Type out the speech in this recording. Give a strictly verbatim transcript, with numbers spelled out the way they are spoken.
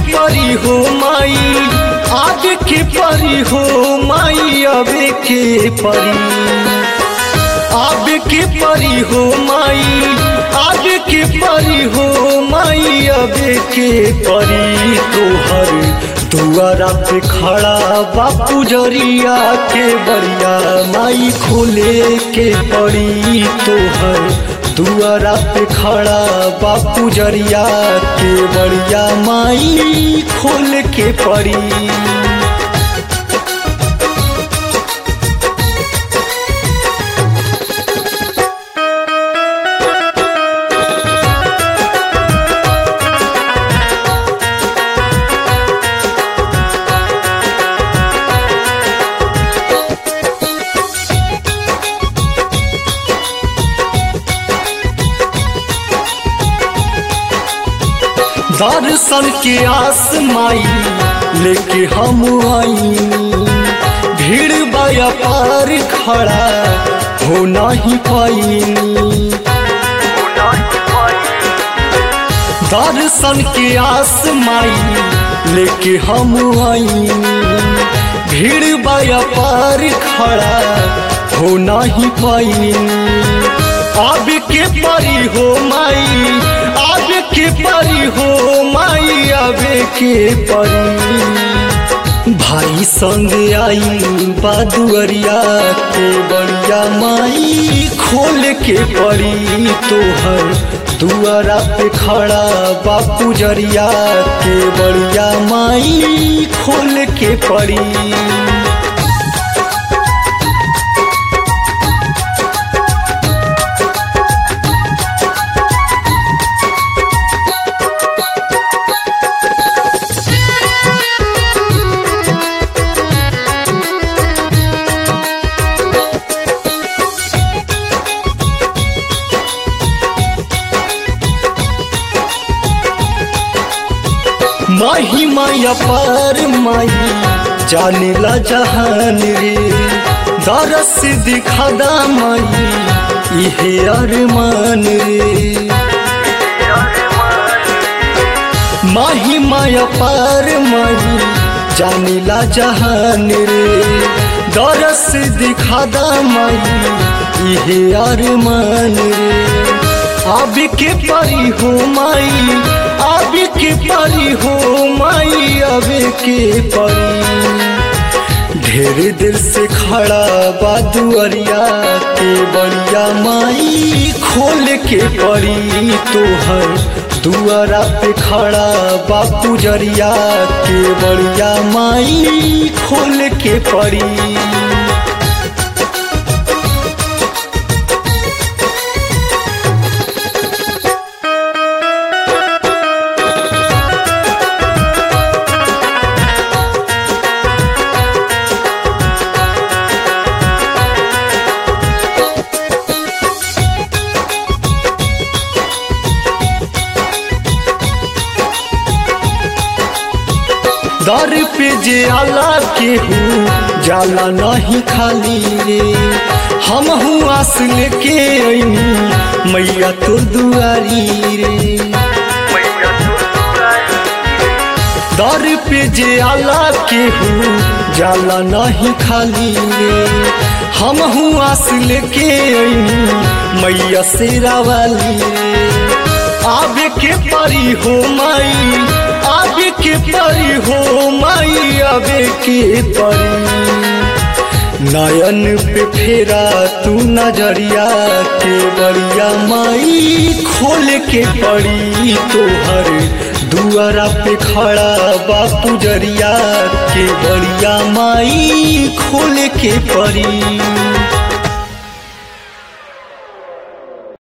परी हो माई, आवे के परी हो माई, आवे के परी, आवे के परी हो माई, आवे के परी हो माई, आवे के परी। तोहर दुआरा पे खड़ा बापू जरिया के बरिया माई खोले के पड़ी। तोहर दुआरा पे खड़ा बापू जरिया के बरिया माई खोल के पड़ी। दर्शन के आस माई लेके हम आई, भीड़ बाया पार खड़ा हो नहीं पाई। दर्शन के आस माई लेके हम आई, भीड़ बाया पार खड़ा हो नहीं पाई। आब के परी हो माई, आब के परी हो माई, आवे के परी। भाई संग आई बादुअरिया के बड़िया माई खोल के परी। तोहर दुआरा पे खड़ा बापू जरिया के बड़िया माई खोल के परी। माही माया पार माई जाने ला जहान रे, दरस दिखा दा माई इहे अरमान रे। माही माया पार माई जाने ला जहान रे, दरस दिखा दा माई इहे अरमान रे। आब के परी हो माई, आब के परी हो माई, आवे के परी। ढेर दिल से खड़ा बादुअरिया के बड़िया माई खोल के परी। तोहर दुआरा पे खड़ा बापू जरिया के बड़िया माई खोल के परी। दर पे जे आला के हूँ जाला नहीं खाली रे, हम हूँ आस लेके आईनी मैया तो दुआरी रे। दर पे जे आला के हूँ जाला नहीं खाली रे, हम हूँ आस लेके आईनी मैया शेरा वाली रे। आवे के परी हो माई, आवे के परी हो माई, आवे के परी। नयन पे फेरा तू नजरिया के बड़िया माई खोल के पड़ी। तोहर दुआरा पे खड़ा बापू जरिया के बड़िया माई खोल के पड़ी।